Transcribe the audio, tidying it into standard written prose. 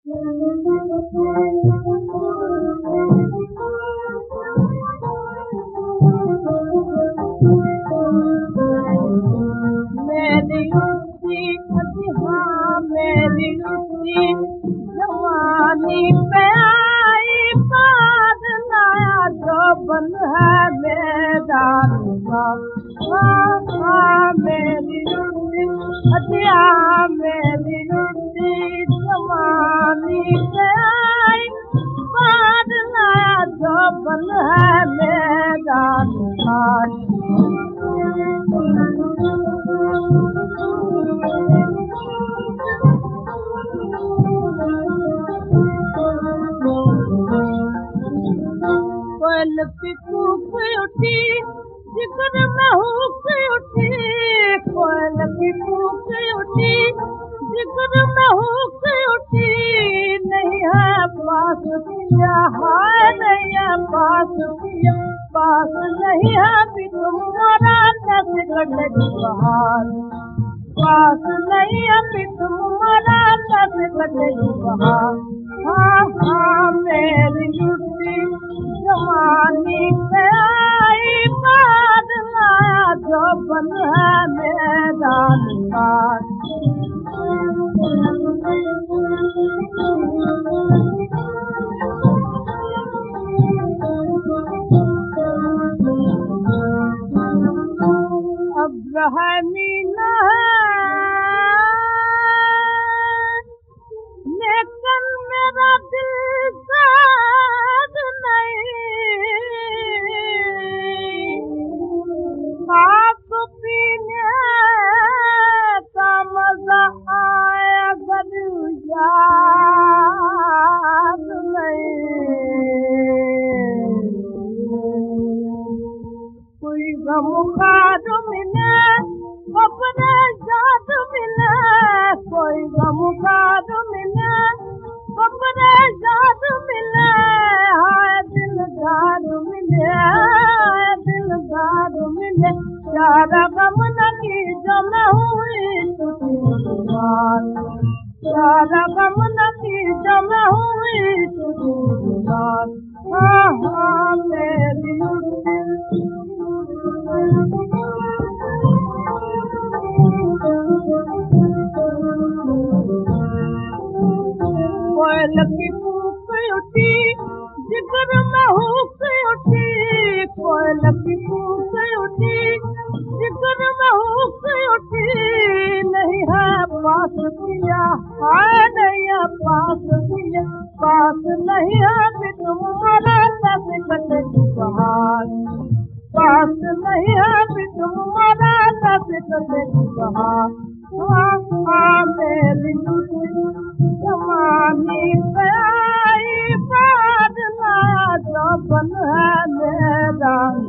मेरी उसी हाँ मेरी उसी जवानी पे आई बात नया जो बन है मैदान का मेरी उसी मेरी उसी जवानी पे आई बात नया जो बन है मैदान का कोयल की कूक उठी जिगर में हुक उठी कोयल की कूक उठी जिगर में हुक उठी नहीं है पास पिया हाय नहीं है पास पिया पास नहीं है भी तुम्हारा दस गठरी बहार पास नहीं है भी तुम्हारा दस गठरी बहार हाँ मेरी लुटी जवानी पे आई बात लाया जो बन है मैदान का अब रहमीना लेकिन मेरा दिल साथ नहीं आप पीने का मजा आया अगर याद नहीं कोई गम खाद मिले अपने याद मिले कोई गम खाद मिले अपने याद मिले हाय दिलदार मिले हाय दिलदार मिले सारा गम नकी जमा हुई सारा गम नकी जमा हुई हाँ मेरी कोयल की कूक उठी जिगर में हुक उठी कोयल की कूक उठी जिगर में हुक उठी नहीं है पास पिया हाय नहीं है पास पिया पास नहीं है भी तुम्हारा दस गठरी बहार पास नहीं है भी तुम्हारा दस गठरी बहार हाँ मेरी जवानी पे आई बात ना जो बन है मैदान